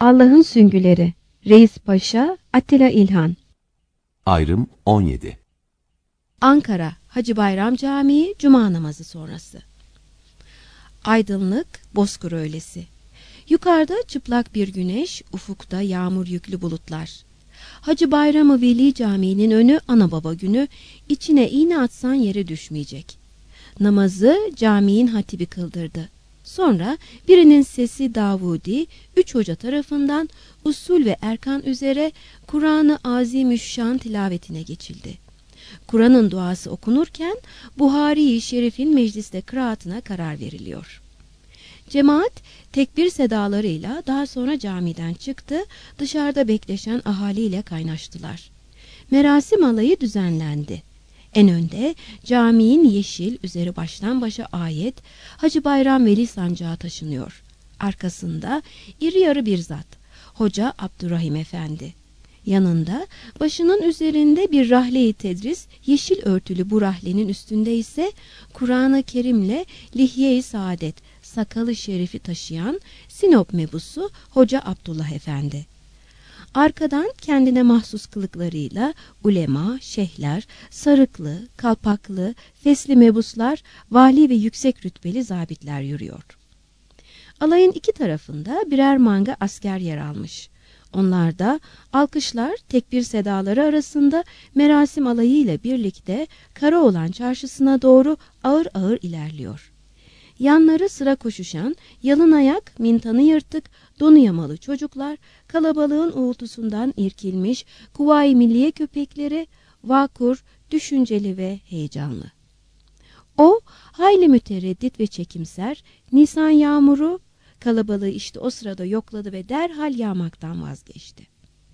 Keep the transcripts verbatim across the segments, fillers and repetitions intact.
Allah'ın Süngüleri. Reis Paşa, Attila İlhan. Ayrım on yedi. Ankara Hacı Bayram Camii Cuma namazı sonrası. Aydınlık bozkır öğlesi. Yukarıda çıplak bir güneş, ufukta yağmur yüklü bulutlar. Hacı Bayram-ı Veli Camii'nin önü ana baba günü, içine iğne atsan yere düşmeyecek. Namazı caminin hatibi kıldırdı. Sonra birinin sesi Davudi, üç hoca tarafından usul ve erkan üzere Kur'an-ı Azimüşşan tilavetine geçildi. Kur'an'ın duası okunurken Buhari-i Şerif'in mecliste kıraatına karar veriliyor. Cemaat tekbir sedalarıyla daha sonra camiden çıktı, dışarıda bekleşen ahaliyle kaynaştılar. Merasim alayı düzenlendi. En önde caminin yeşil, üzeri baştan başa ayet, Hacı Bayram Veli sancağı taşınıyor. Arkasında iri yarı bir zat, Hoca Abdurrahim Efendi. Yanında başının üzerinde bir rahle-i tedris, yeşil örtülü bu rahlenin üstünde ise Kur'an-ı Kerim'le Lihye-i Saadet, sakalı şerifi taşıyan Sinop mebusu Hoca Abdullah Efendi. Arkadan kendine mahsus kılıklarıyla ulema, şeyhler, sarıklı, kalpaklı, fesli mebuslar, vali ve yüksek rütbeli zabitler yürüyor. Alayın iki tarafında birer manga asker yer almış. Onlar da alkışlar, tekbir sedaları arasında merasim alayıyla birlikte Karaoğlan Çarşısı'na doğru ağır ağır ilerliyor. Yanları sıra koşuşan, yalın ayak, mintanı yırtık, donu yamalı çocuklar, kalabalığın uğultusundan irkilmiş Kuvayi Milliye köpekleri, vakur, düşünceli ve heyecanlı. O, hayli mütereddit ve çekimser, Nisan yağmuru, kalabalığı işte o sırada yokladı ve derhal yağmaktan vazgeçti.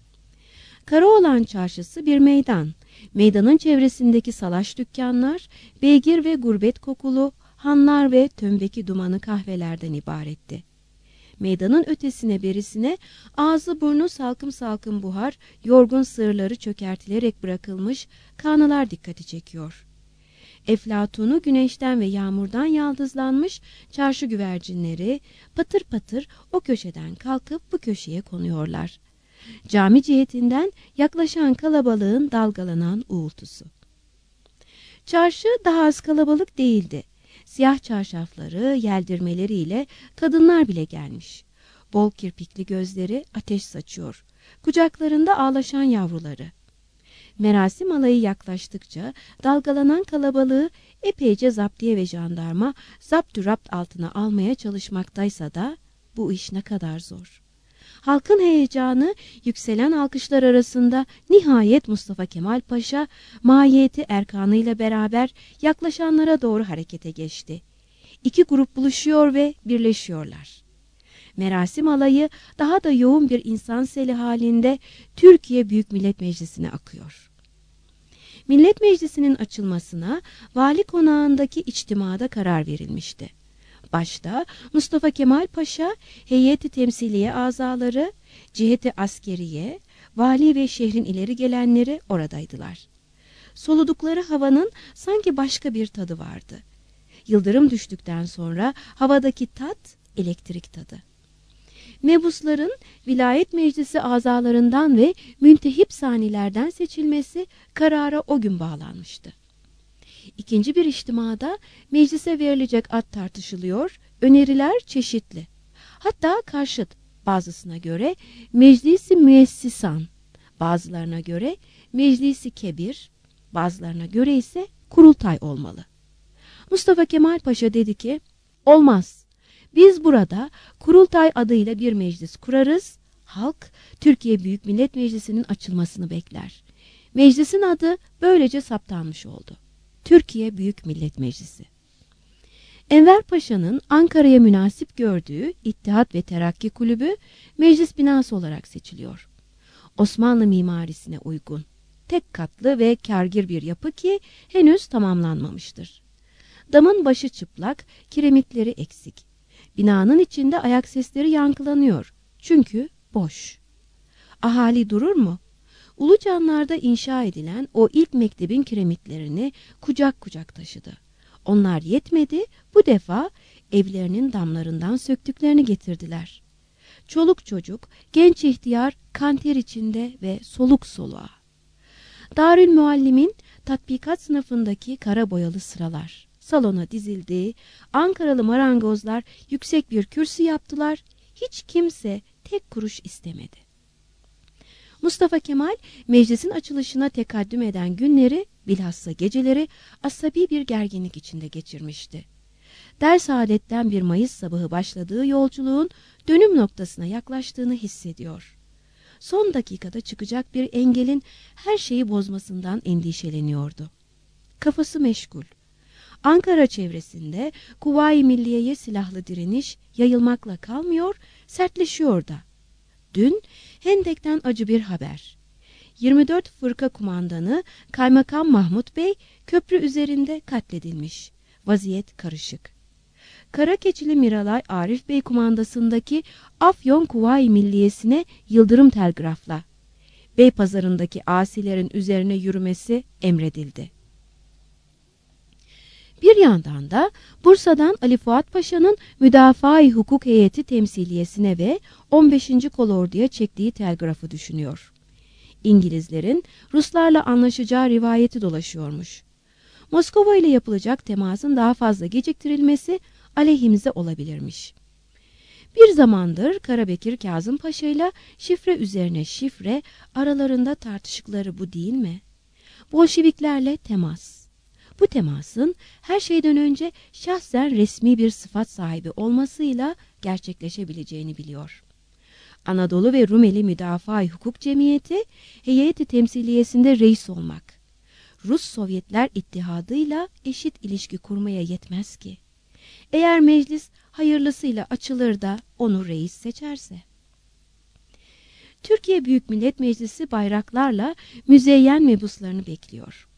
Karaoğlan Çarşısı bir meydan. Meydanın çevresindeki salaş dükkanlar, beygir ve gurbet kokulu, hanlar ve tömbeki dumanı kahvelerden ibaretti. Meydanın ötesine berisine ağzı burnu salkım salkım buhar, yorgun sığırları çökertilerek bırakılmış kağnılar dikkati çekiyor. Eflatunu güneşten ve yağmurdan yaldızlanmış çarşı güvercinleri patır patır o köşeden kalkıp bu köşeye konuyorlar. Cami cihetinden yaklaşan kalabalığın dalgalanan uğultusu. Çarşı daha az kalabalık değildi. Siyah çarşafları, yeldirmeleriyle kadınlar bile gelmiş. Bol kirpikli gözleri ateş saçıyor. Kucaklarında ağlaşan yavruları. Merasim alayı yaklaştıkça dalgalanan kalabalığı epeyce zaptiye ve jandarma zapturapt altına almaya çalışmaktaysa da bu iş ne kadar zor. Halkın heyecanı yükselen alkışlar arasında nihayet Mustafa Kemal Paşa mahiyeti erkanıyla beraber yaklaşanlara doğru harekete geçti. İki grup buluşuyor ve birleşiyorlar. Merasim alayı daha da yoğun bir insan seli halinde Türkiye Büyük Millet Meclisi'ne akıyor. Millet Meclisi'nin açılmasına Vali Konağı'ndaki içtimada karar verilmişti. Başta Mustafa Kemal Paşa, heyeti temsiliye azaları, ciheti askeriye, vali ve şehrin ileri gelenleri oradaydılar. Soludukları havanın sanki başka bir tadı vardı. Yıldırım düştükten sonra havadaki tat elektrik tadı. Mebusların vilayet meclisi azalarından ve müntehip sanilerden seçilmesi karara o gün bağlanmıştı. İkinci bir içtimada meclise verilecek ad tartışılıyor, öneriler çeşitli. Hatta karşıt, bazısına göre meclisi müessisan, bazılarına göre meclisi kebir, bazılarına göre ise kurultay olmalı. Mustafa Kemal Paşa dedi ki, olmaz. Biz burada kurultay adıyla bir meclis kurarız, halk Türkiye Büyük Millet Meclisi'nin açılmasını bekler. Meclisin adı böylece saptanmış oldu. Türkiye Büyük Millet Meclisi. Enver Paşa'nın Ankara'ya münasip gördüğü İttihat ve Terakki Kulübü meclis binası olarak seçiliyor. Osmanlı mimarisine uygun, tek katlı ve kârgir bir yapı ki henüz tamamlanmamıştır. Damın başı çıplak, kiremitleri eksik. Binanın içinde ayak sesleri yankılanıyor. Çünkü boş. Ahali durur mu? Ulucanlar'da inşa edilen o ilk mektebin kiremitlerini kucak kucak taşıdı. Onlar yetmedi, bu defa evlerinin damlarından söktüklerini getirdiler. Çoluk çocuk, genç ihtiyar kanter içinde ve soluk soluğa. Darül Muallim'in tatbikat sınıfındaki kara boyalı sıralar. Salona dizildi, Ankaralı marangozlar yüksek bir kürsü yaptılar, hiç kimse tek kuruş istemedi. Mustafa Kemal meclisin açılışına tekaddüm eden günleri, bilhassa geceleri asabi bir gerginlik içinde geçirmişti. Ders adetten bir Mayıs sabahı başladığı yolculuğun dönüm noktasına yaklaştığını hissediyor. Son dakikada çıkacak bir engelin her şeyi bozmasından endişeleniyordu. Kafası meşgul. Ankara çevresinde Kuvayi Milliye'ye silahlı direniş yayılmakla kalmıyor, sertleşiyor da. Dün Hendek'ten acı bir haber. yirmi dört fırka kumandanı Kaymakam Mahmut Bey köprü üzerinde katledilmiş. Vaziyet karışık. Karakeçili Miralay Arif Bey kumandasındaki Afyon Kuvayi Milliyesi'ne yıldırım telgrafla Beypazarı'ndaki asilerin üzerine yürümesi emredildi. Bir yandan da Bursa'dan Ali Fuat Paşa'nın Müdafaa-i Hukuk Heyeti temsiliyesine ve on beşinci Kolordu'ya çektiği telgrafı düşünüyor. İngilizlerin Ruslarla anlaşacağı rivayeti dolaşıyormuş. Moskova ile yapılacak temasın daha fazla geciktirilmesi aleyhimize olabilirmiş. Bir zamandır Karabekir Kazım Paşa ile şifre üzerine şifre aralarında tartışıkları bu değil mi? Bolşeviklerle temas. Bu temasın her şeyden önce şahsen resmi bir sıfat sahibi olmasıyla gerçekleşebileceğini biliyor. Anadolu ve Rumeli Müdafaa-i Hukuk Cemiyeti heyeti temsiliyesinde reis olmak, Rus Sovyetler İttihadı'yla eşit ilişki kurmaya yetmez ki. Eğer meclis hayırlısıyla açılır da onu reis seçerse. Türkiye Büyük Millet Meclisi bayraklarla müzeyyen mebuslarını bekliyor.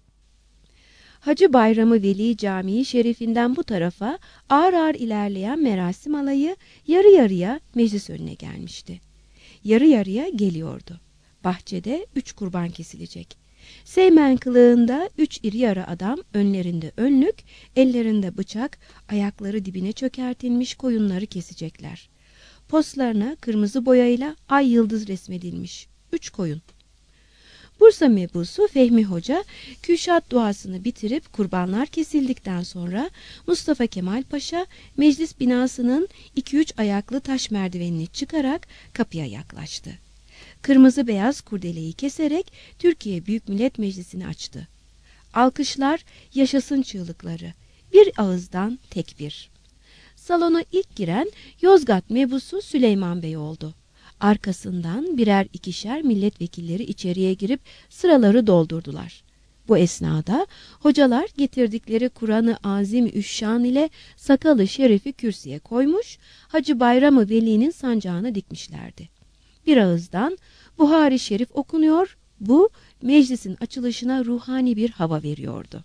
Hacı Bayramı Veli Camii şerifinden bu tarafa ağır ağır ilerleyen merasim alayı yarı yarıya meclis önüne gelmişti. Yarı yarıya geliyordu. Bahçede üç kurban kesilecek. Seymen kılığında üç iri yarı adam, önlerinde önlük, ellerinde bıçak, ayakları dibine çökertilmiş koyunları kesecekler. Postlarına kırmızı boyayla ay yıldız resmedilmiş. Üç koyun. Bursa mebusu Fehmi Hoca, Kürşat duasını bitirip kurbanlar kesildikten sonra Mustafa Kemal Paşa meclis binasının iki üç ayaklı taş merdivenini çıkarak kapıya yaklaştı. Kırmızı beyaz kurdeleyi keserek Türkiye Büyük Millet Meclisi'ni açtı. Alkışlar, yaşasın çığlıkları. Bir ağızdan tekbir. Salona ilk giren Yozgat mebusu Süleyman Bey oldu. Arkasından birer ikişer milletvekilleri içeriye girip sıraları doldurdular. Bu esnada hocalar getirdikleri Kur'an-ı Azim Üşşan ile sakalı şerifi kürsüye koymuş, Hacı Bayramı Veli'nin sancağına dikmişlerdi. Bir ağızdan Buhari Şerif okunuyor, bu meclisin açılışına ruhani bir hava veriyordu.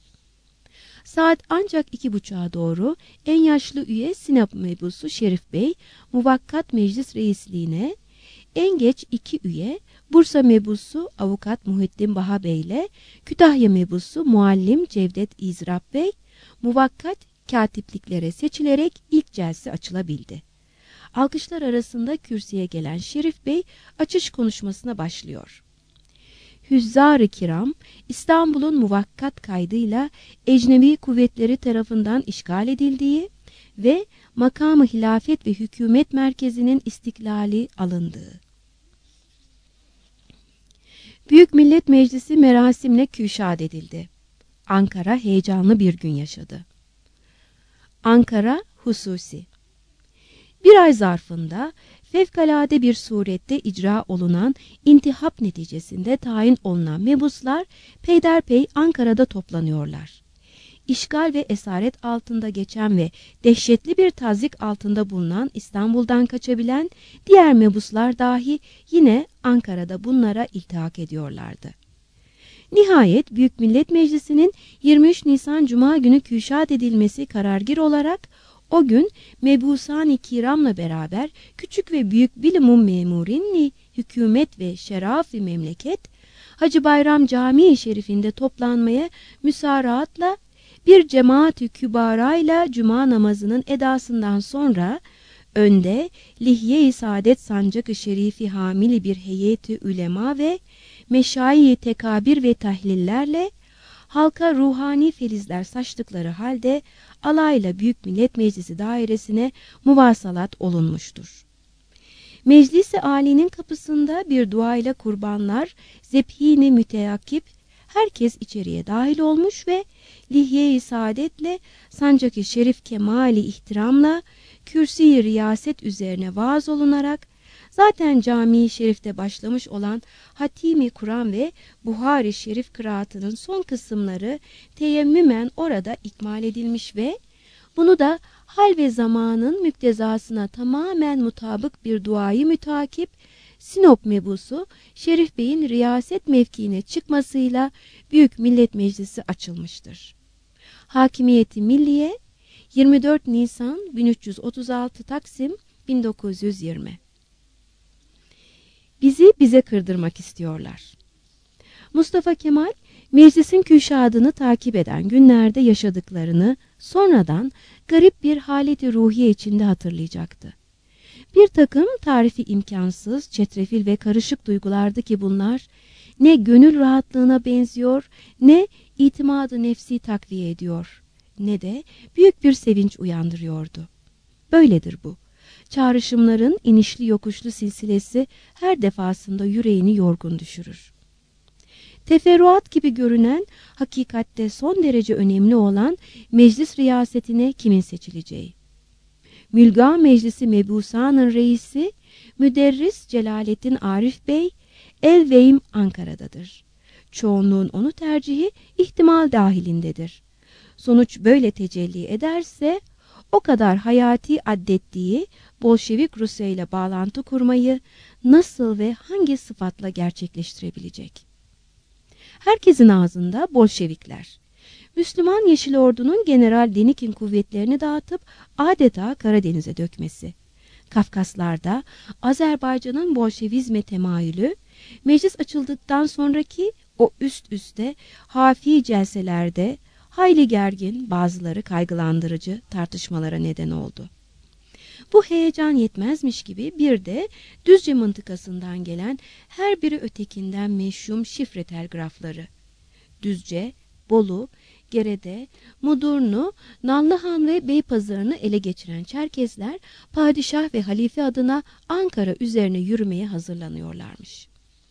Saat ancak iki buçuğa doğru en yaşlı üye Sinop mebusu Şerif Bey muvakkat meclis reisliğine, en geç iki üye Bursa mebusu Avukat Muhittin Baha Bey ile Kütahya mebusu Muallim Cevdet İzrap Bey muvakkat katipliklere seçilerek ilk celse açılabildi. Alkışlar arasında kürsüye gelen Şerif Bey açış konuşmasına başlıyor. Hüzzar-ı Kiram, İstanbul'un muvakkat kaydıyla ecnebi kuvvetleri tarafından işgal edildiği ve makamı hilafet ve hükümet merkezinin istiklali alındığı. Büyük Millet Meclisi merasimle küşad edildi. Ankara heyecanlı bir gün yaşadı. Ankara hususi. Bir ay zarfında fevkalade bir surette icra olunan intihap neticesinde tayin olunan mebuslar peyderpey Ankara'da toplanıyorlar. İşgal ve esaret altında geçen ve dehşetli bir tazyik altında bulunan İstanbul'dan kaçabilen diğer mebuslar dahi yine Ankara'da bunlara iltihak ediyorlardı. Nihayet Büyük Millet Meclisi'nin yirmi üç Nisan Cuma günü küşad edilmesi karargir olarak o gün mebusan-ı kiramla beraber küçük ve büyük bilimum memurinli hükümet ve şeraf-ı memleket Hacı Bayram Camii Şerifinde toplanmaya müsaraatla bir cemaat-ü kübarayla cuma namazının edasından sonra Önde Lihye-i Saadet Sancak-ı Şerifi hamili bir heyeti ülema ve meşayi tekabir ve tahlillerle halka ruhani felizler saçtıkları halde alayla Büyük Millet Meclisi dairesine muvasalat olunmuştur. Meclis-i Ali'nin kapısında bir duayla kurbanlar zebhine müteakip herkes içeriye dahil olmuş ve Lihye-i Saadet'le Sancak-ı Şerif kemali ihtiramla kürsi-i riyaset üzerine vaaz olunarak zaten Cami-i Şerif'te başlamış olan Hatimi Kur'an ve Buhari Şerif kıraatının son kısımları teyemmümen orada ikmal edilmiş ve bunu da hal ve zamanın müktezasına tamamen mutabık bir duayı mütakip Sinop mebusu Şerif Bey'in riyaset mevkiine çıkmasıyla Büyük Millet Meclisi açılmıştır. Hakimiyeti Milliye yirmi dört Nisan bin üç yüz otuz altı Taksim bin dokuz yüz yirmi. Bizi bize kırdırmak istiyorlar. Mustafa Kemal, meclisin küşadını takip eden günlerde yaşadıklarını sonradan garip bir haleti ruhiye içinde hatırlayacaktı. Bir takım tarifi imkansız, çetrefil ve karışık duygulardı ki bunlar ne gönül rahatlığına benziyor, ne itimadı nefsi takviye ediyor, ne de büyük bir sevinç uyandırıyordu. Böyledir bu. Çağrışımların inişli yokuşlu silsilesi her defasında yüreğini yorgun düşürür. Teferruat gibi görünen, hakikatte son derece önemli olan meclis riyasetine kimin seçileceği. Mülga Meclisi Mebusan'ın reisi Müderris Celalettin Arif Bey, Elveym Ankara'dadır. Çoğunluğun onu tercihi ihtimal dahilindedir. Sonuç böyle tecelli ederse, o kadar hayati addettiği Bolşevik Rusya ile bağlantı kurmayı nasıl ve hangi sıfatla gerçekleştirebilecek? Herkesin ağzında Bolşevikler. Müslüman Yeşil Ordu'nun General Denikin kuvvetlerini dağıtıp adeta Karadeniz'e dökmesi. Kafkaslar'da Azerbaycan'ın Bolşevizme temayülü, meclis açıldıktan sonraki o üst üste hafi celselerde hayli gergin, bazıları kaygılandırıcı tartışmalara neden oldu. Bu heyecan yetmezmiş gibi bir de Düzce mıntıkasından gelen her biri ötekinden meşhum şifre telgrafları. Düzce, Bolu, Gerede, Mudurnu, Nallıhan ve Beypazarı'nı ele geçiren Çerkezler, padişah ve halife adına Ankara üzerine yürümeye hazırlanıyorlarmış.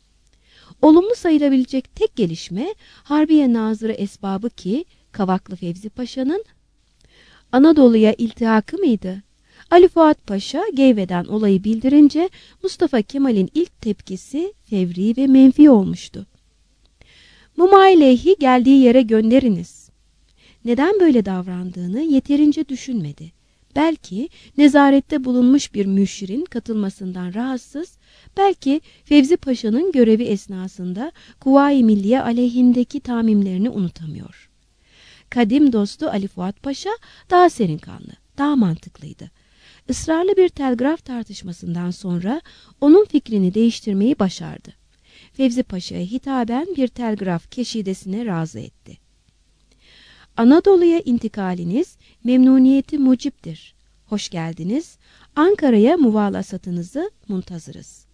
Olumlu sayılabilecek tek gelişme, Harbiye Nazırı esbabı ki, Kavaklı Fevzi Paşa'nın Anadolu'ya iltihakı mıydı? Ali Fuat Paşa Geyve'den olayı bildirince Mustafa Kemal'in ilk tepkisi fevri ve menfi olmuştu. Mumaileyhi geldiği yere gönderiniz. Neden böyle davrandığını yeterince düşünmedi. Belki nezarette bulunmuş bir müşirin katılmasından rahatsız, belki Fevzi Paşa'nın görevi esnasında Kuvayi Milliye aleyhindeki tamimlerini unutamıyor. Kadim dostu Ali Fuat Paşa daha serinkanlı, daha mantıklıydı. Israrlı bir telgraf tartışmasından sonra onun fikrini değiştirmeyi başardı. Fevzi Paşa'ya hitaben bir telgraf keşidesine razı etti. Anadolu'ya intikaliniz memnuniyeti muciptir. Hoş geldiniz. Ankara'ya muvalasatınızı muntazırız.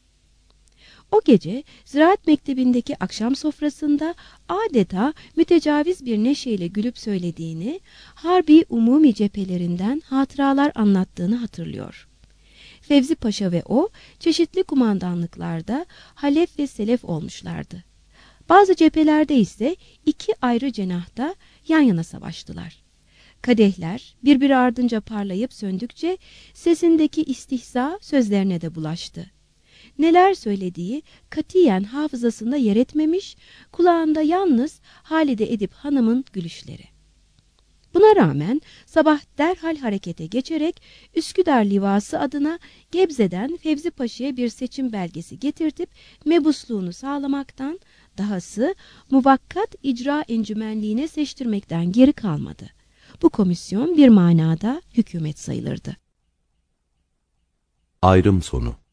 O gece Ziraat Mektebi'ndeki akşam sofrasında adeta mütecaviz bir neşeyle gülüp söylediğini, harbi umumi cephelerinden hatıralar anlattığını hatırlıyor. Fevzi Paşa ve o çeşitli kumandanlıklarda halef ve selef olmuşlardı. Bazı cephelerde ise iki ayrı cenahta yan yana savaştılar. Kadehler birbiri ardınca parlayıp söndükçe sesindeki istihza sözlerine de bulaştı. Neler söylediği katiyen hafızasında yer etmemiş, kulağında yalnız Halide Edip Hanım'ın gülüşleri. Buna rağmen sabah derhal harekete geçerek Üsküdar Livası adına Gebze'den Fevzi Paşa'ya bir seçim belgesi getirtip mebusluğunu sağlamaktan, dahası muvakkat icra encümenliğine seçtirmekten geri kalmadı. Bu komisyon bir manada hükümet sayılırdı. Ayrım sonu.